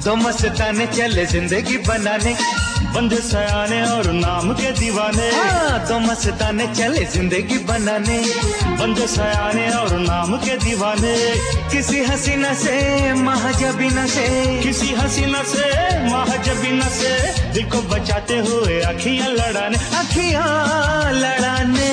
तो मस्ताने चले जिंदगी बनाने, बंदे सयाने और नाम के दीवाने। तो मस्ताने चले जिंदगी बनाने, बंदे सयाने और नाम के दीवाने। किसी हसीना से महजबीना से, किसी हसीना से महजबीना से, दिल को बचाते हुए अखियां लड़ाने, अखियां लड़ाने।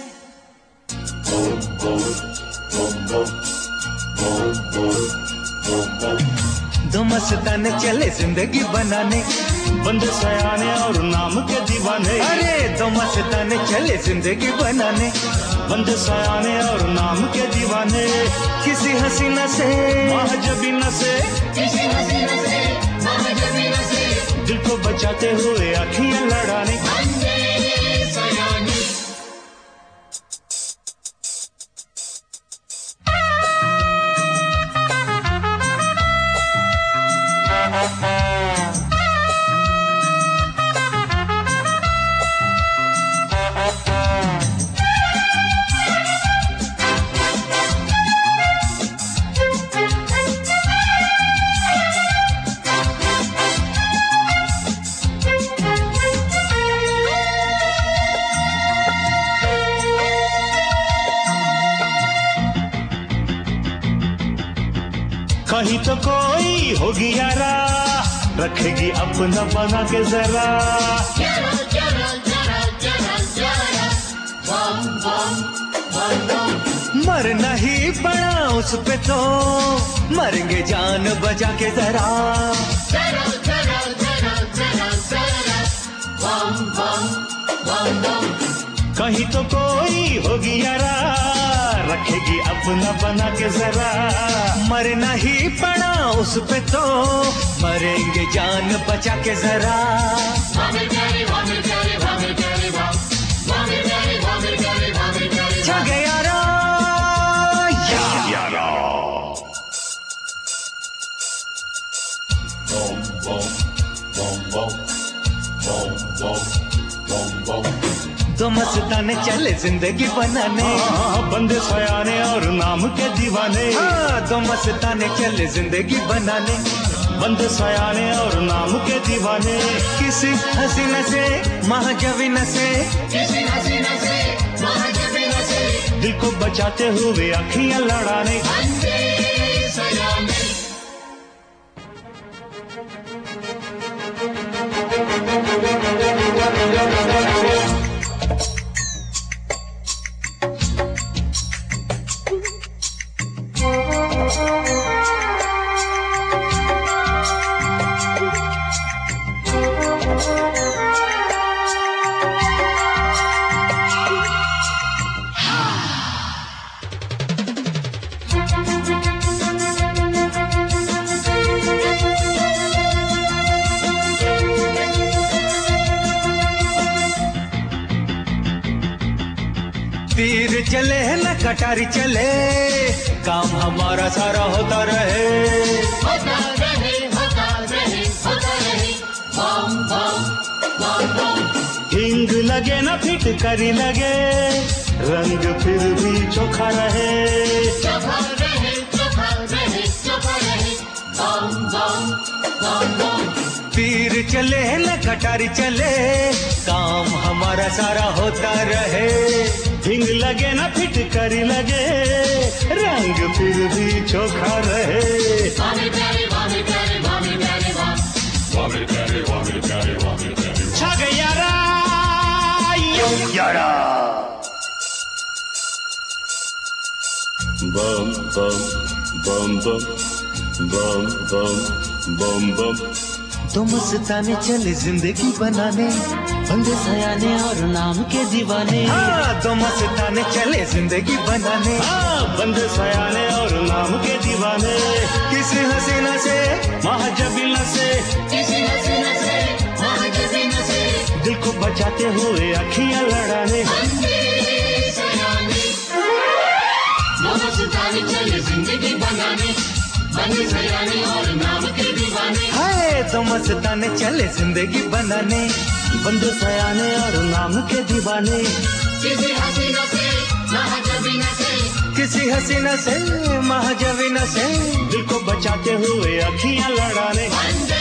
दो मस्ताने चले जिंदगी बनाने, बंदे सयाने और नाम के दीवाने। अरे दो मस्ताने चले जिंदगी बनाने, बंदे सयाने और नाम के दीवाने। किसी हसीना से महजबीना से, किसी हसीना से महजबीना से, दिल को बचाते हुए अखियां लड़ाने। बंदे सयाने। कहीं तो कोई होगी यारा, रखेगी अपना बना के जरा। जरा जरा जरा जरा जरा, बम बम बम बम। मरना ही पड़ा उस पे तो, मरेंगे जान बचा के जरा। जरा जरा जरा जरा जरा, बम बम बम बम। कहीं तो कोई होगी यारा, रखेगी अपना बना के जरा। मरना ही पड़ा उस पे तो, मरेंगे जान बचा के जरा। वामे प्यारे वामे प्यारे वामे प्यारे वाम, वामे प्यारे वामे प्यारे वामे प्यारे। छा गया रा यारा। बम बम बम बम बम बम बम बम। दो मस्ताने चले जिंदगी बनाने, बंदे सयाने और नाम के दीवाने। दो मस्ताने चले जिंदगी बनाने, बंदे सयाने और नाम के दीवाने। किसी हसीना से महजबीना से, किसी हसीना से महजबीना से, दिल को बचाते हुए अखियां लड़ाने। बंदे सयाने। तीर चले न कटारी चले, काम हमारा सारा होता रहे। होता रहे होता रहे होता रहे, बम बम बम बम। हिंग लगे ना फिटकरी लगे, रंग फिर भी चोखा रहे। चोखा रहे चोखा रहे चोखा रहे, बम बम बम बम। तीर चले न कटारी चले, काम हमारा सारा होता रहे। हिंग लगे ना फिटकरी लगे, रंग फिर भी चोखा रहे। वामे प्यारे वामे प्यारे वामे प्यारे वाम, वामे प्यारे वामे प्यारे वामे प्यारे। छा गया यारा यारा। बम बम बम बम बम बम बम बम। दो मस्ताने चले जिंदगी बनाने, बंदे सयाने और नाम के दीवाने। दो मस्ताने चले जिंदगी बनाने, बंदे सयाने और नाम के दीवाने। किसी हसीना से महजबीना से, किसी हसीना से महजबीना से, दिल को बचाते हुए अखियां लड़ाने। बंदे सयाने। दो मस्ताने चले जिंदगी बनाने, बंदे सयाने और नाम के दीवाने। हाय दो मस्ताने चले जिंदगी बनाने, बंदे सयाने और नाम के दीवाने। किसी हसीना से महजबीना से, किसी हसीना से महजबीना से दिल को बचाते हुए अखियां लड़ाने। वंदे